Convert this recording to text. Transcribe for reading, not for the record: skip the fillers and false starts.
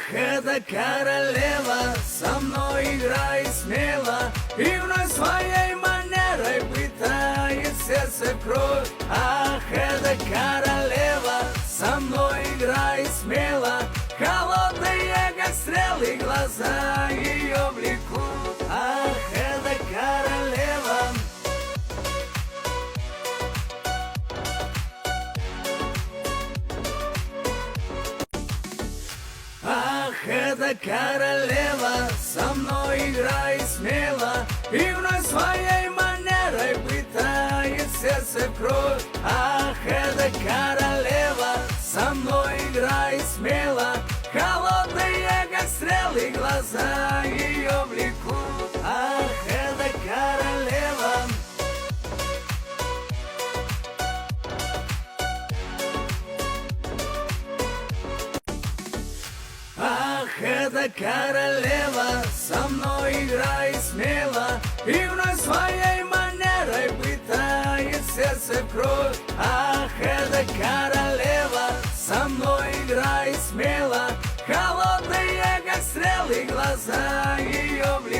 эта королева со мной играет смело и вновь своей манерой пытает сердце в кровь. Ах, эта королева со мной играет смело, холодные, как стрелы, глаза ее влекут. Ах, эта королева. Ах, эта королева со мной играет смело и вновь своей манерой пытает сердце в кровь. Ах, эта королева со мной играет смело, холодные, как стрелы, глаза ее влекут. Ах, эта королева. Ах, эта королева со мной играет смело и вновь своей манерой пытает сердце в кровь. Ах, эта королева со мной играет смело, холодные, как стрелы, глаза ее влекут.